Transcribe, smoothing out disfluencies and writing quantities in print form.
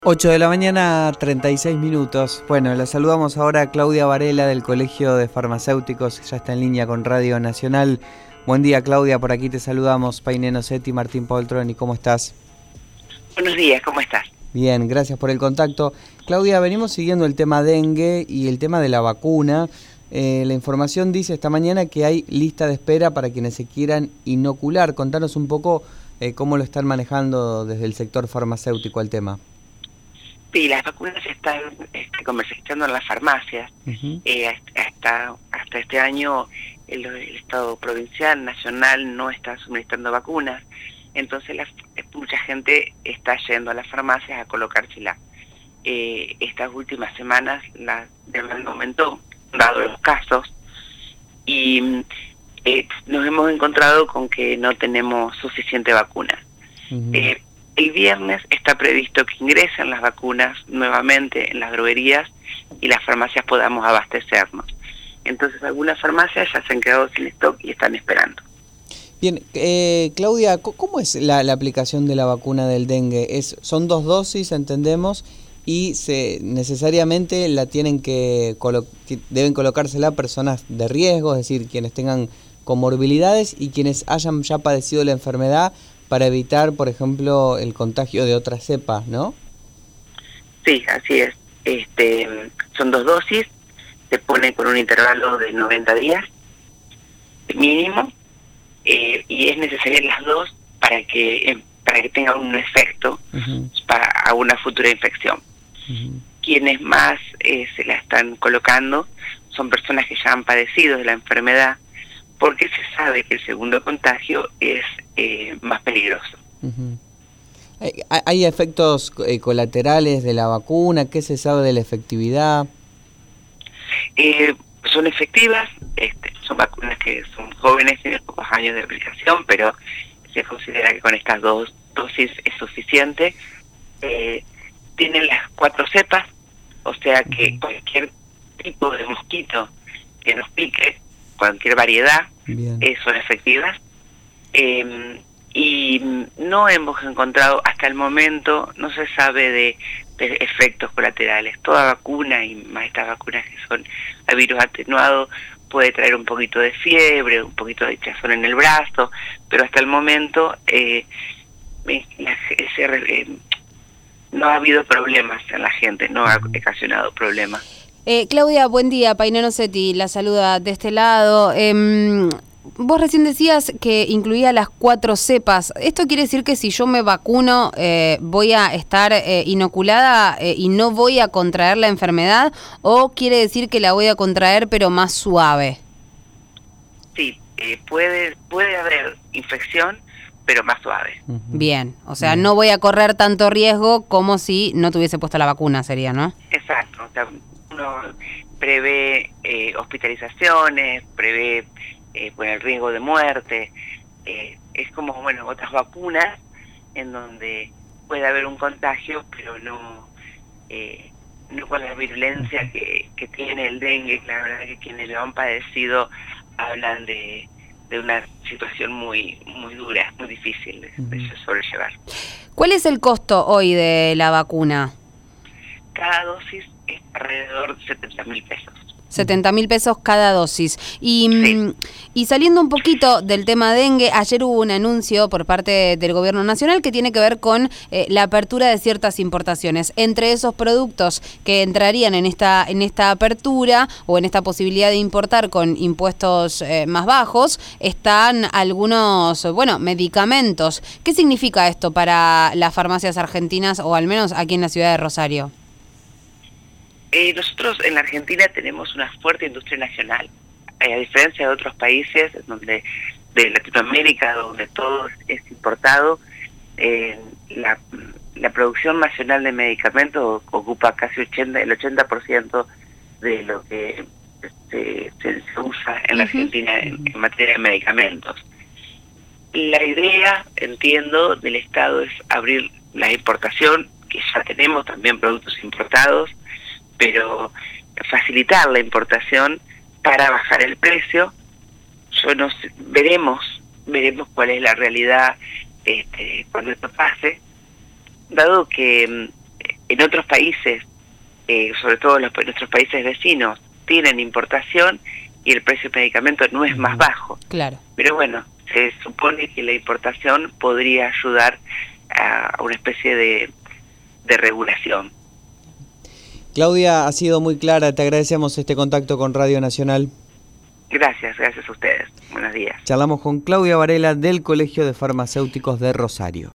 8 de la mañana, 36 minutos. Bueno, la saludamos ahora a Claudia Varela del Colegio de Farmacéuticos, ya está en línea con Radio Nacional. Buen día, Claudia, por aquí te saludamos. Payne Nocetti, Martín Poltroni, ¿cómo estás? Buenos días, ¿cómo estás? Bien, gracias por el contacto. Claudia, venimos siguiendo el tema dengue y el tema de la vacuna. La información dice esta mañana que hay lista de espera para quienes se quieran inocular. Contanos un poco cómo lo están manejando desde el sector farmacéutico el tema. Sí, las vacunas se están comercializando en las farmacias. Uh-huh. Hasta este año el Estado provincial, nacional, no está suministrando vacunas. Entonces mucha gente está yendo a las farmacias a colocársela. Estas últimas semanas la demanda aumentó, dado los casos, y nos hemos encontrado con que no tenemos suficiente vacuna. Uh-huh. El viernes está previsto que ingresen las vacunas nuevamente en las droguerías y las farmacias podamos abastecernos. Entonces algunas farmacias ya se han quedado sin stock y están esperando. Bien, Claudia, ¿cómo es la aplicación de la vacuna del dengue? Son 2 dosis, entendemos, y necesariamente la deben colocársela personas de riesgo, es decir, quienes tengan comorbilidades y quienes hayan ya padecido la enfermedad, para evitar, por ejemplo, el contagio de otras cepas, ¿no? Sí, así es. Son 2 dosis, se pone con un intervalo de 90 días mínimo, y es necesaria las 2 para que tengan un efecto uh-huh. para una futura infección. Uh-huh. Quienes más se la están colocando son personas que ya han padecido de la enfermedad, porque se sabe que el segundo contagio es más peligroso. Uh-huh. ¿Hay efectos colaterales de la vacuna? ¿Qué se sabe de la efectividad? Son efectivas, son vacunas que son jóvenes, tienen pocos años de aplicación, pero se considera que con estas 2 dosis es suficiente. Tienen las 4 cepas, o sea que cualquier tipo de mosquito que nos pique, cualquier variedad, son efectivas. Y no hemos encontrado, hasta el momento, no se sabe de efectos colaterales. Toda vacuna, y más estas vacunas que son a virus atenuado, puede traer un poquito de fiebre, un poquito de hinchazón en el brazo, pero hasta el momento no ha habido problemas en la gente, no ha ocasionado problemas. Claudia, buen día. Payne Nocetti la saluda de este lado. Vos recién decías que incluía las 4 cepas. ¿Esto quiere decir que si yo me vacuno voy a estar inoculada y no voy a contraer la enfermedad? ¿O quiere decir que la voy a contraer pero más suave? Sí, puede haber infección, pero más suave. Bien, o sea, no voy a correr tanto riesgo como si no tuviese puesta la vacuna, sería, ¿no? Exacto, o sea, uno prevé hospitalizaciones, prevé el riesgo de muerte. Es como, otras vacunas en donde puede haber un contagio, pero no con la virulencia que tiene el dengue. La verdad que quienes lo han padecido hablan de una situación muy muy dura, muy difícil de sobrellevar. ¿Cuál es el costo hoy de la vacuna? Cada dosis es alrededor de 70.000 pesos. 70.000 pesos cada dosis. Sí. Y saliendo un poquito del tema dengue, ayer hubo un anuncio por parte del Gobierno Nacional que tiene que ver con la apertura de ciertas importaciones. Entre esos productos que entrarían en esta apertura o en esta posibilidad de importar con impuestos más bajos, están algunos, medicamentos. ¿Qué significa esto para las farmacias argentinas o al menos aquí en la ciudad de Rosario? Nosotros en la Argentina tenemos una fuerte industria nacional, a diferencia de otros países de Latinoamérica, donde todo es importado. La producción nacional de medicamentos ocupa casi el 80% de lo que se usa en la Argentina en materia de medicamentos. La idea, entiendo, del Estado es abrir la importación, que ya tenemos también productos importados, pero facilitar la importación para bajar el precio. Veremos cuál es la realidad cuando esto pase, dado que en otros países, sobre todo nuestros países vecinos, tienen importación y el precio del medicamento no es más bajo. Claro. Pero bueno, se supone que la importación podría ayudar a una especie de regulación. Claudia, ha sido muy clara, te agradecemos este contacto con Radio Nacional. Gracias a ustedes. Buenos días. Charlamos con Claudia Varela del Colegio de Farmacéuticos de Rosario.